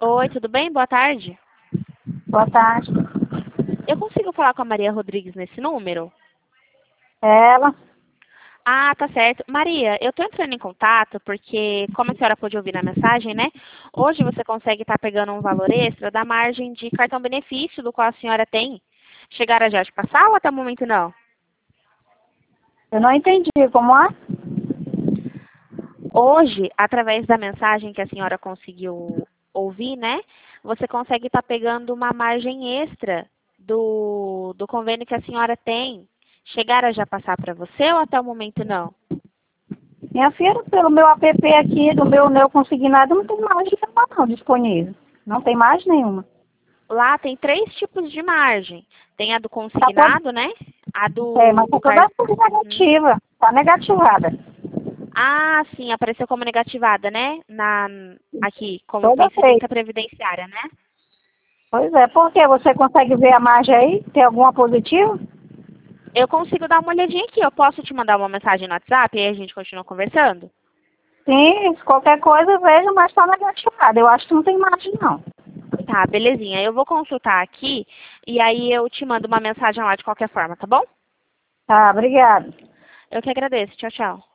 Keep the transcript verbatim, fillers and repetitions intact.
Oi, tudo bem? Boa tarde. Boa tarde. Eu consigo falar com a Maria Rodrigues nesse número? Ela? Ah, tá certo. Maria, eu tô entrando em contato porque, como a senhora pôde ouvir na mensagem, né? Hoje você consegue estar pegando um valor extra da margem de cartão-benefício do qual a senhora tem. Chegaram já de passar ou até o momento não? Eu não entendi como é. Hoje, através da mensagem que a senhora conseguiu ouvir, né? Você consegue estar pegando uma margem extra do, do convênio que a senhora tem. Chegaram já passar para você ou até o momento não? Minha filha, pelo meu app aqui, do meu Neo Consignado, não tem margem nenhuma não disponível. Não tem margem nenhuma. Lá tem três tipos de margem. Tem a do Tá toda, consignado, né? A é, mas do, tá do car... toda tudo Uhum. negativa. Tá negativada. Ah, sim, apareceu como negativada, né? Na, aqui, como Toda vez. pensionista previdenciária, né? Pois é, por quê? Você consegue ver a margem aí? Tem alguma positiva? Eu consigo dar uma olhadinha aqui. Eu posso te mandar uma mensagem no WhatsApp e aí a gente continua conversando? Sim, qualquer coisa veja, mas tá negativada. Eu acho que não tem margem não. Tá, belezinha. Eu vou consultar aqui e aí eu te mando uma mensagem lá de qualquer forma, tá bom? Tá, obrigada. Eu que agradeço. Tchau, tchau.